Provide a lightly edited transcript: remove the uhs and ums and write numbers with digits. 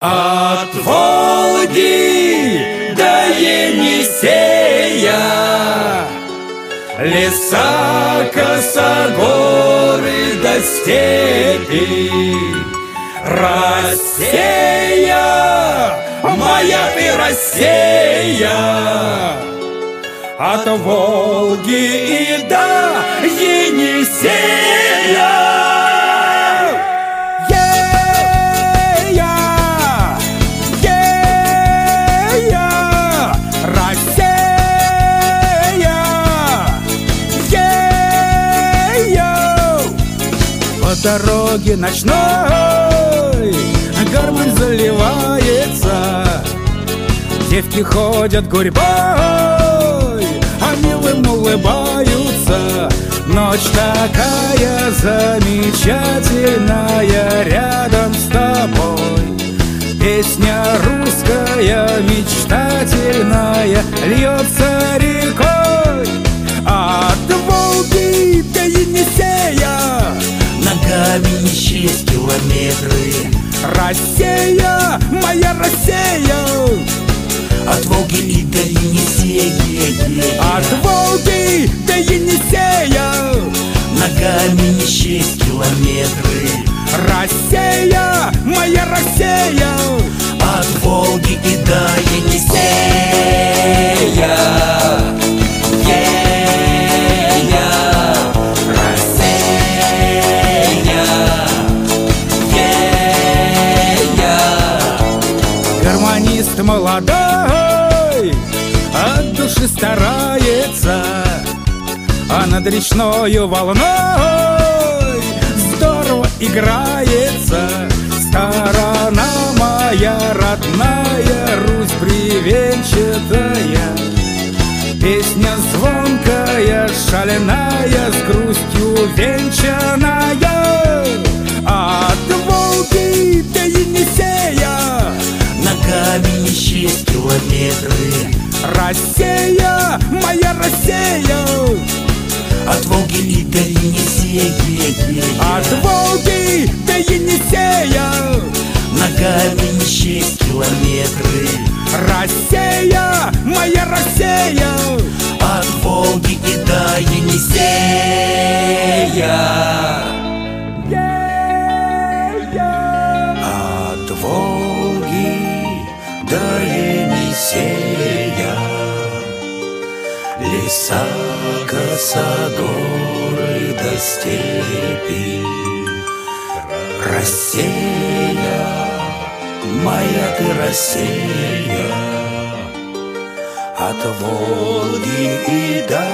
От Волги до Енисея, леса, косогоры до степи. Россия, моя ты Россия, от Волги и до Енисея. По дороге ночной гармонь заливается, девки ходят гурьбой, а милым улыбаются. Ночь такая замечательная рядом с тобой. Песня русская мечтательная льется рекой. От Волги до Енисея ногами не счесть километры. Россия, моя Россия, от Волги и до Енисея. От Волги до Енисея ногами не счесть километры. Россия, моя Россия, от Волги и до Енисея. Гармонист молодой от души старается, а над речною волной здорово играется. Сторона моя родная, Русь бревенчатая, песня звонкая, шаленая, с грустью венчаная. От Волги до Енисея ногами не счесть километры. Россия, моя Россия, от Волги и до Енисея. От Волги до Енисея ногами не счесть километры. Россия, моя Россия, от Волги и до Енисея. От Волги до Енисея, леса, косогоры до степи. Россия, моя ты Россия, от Волги и до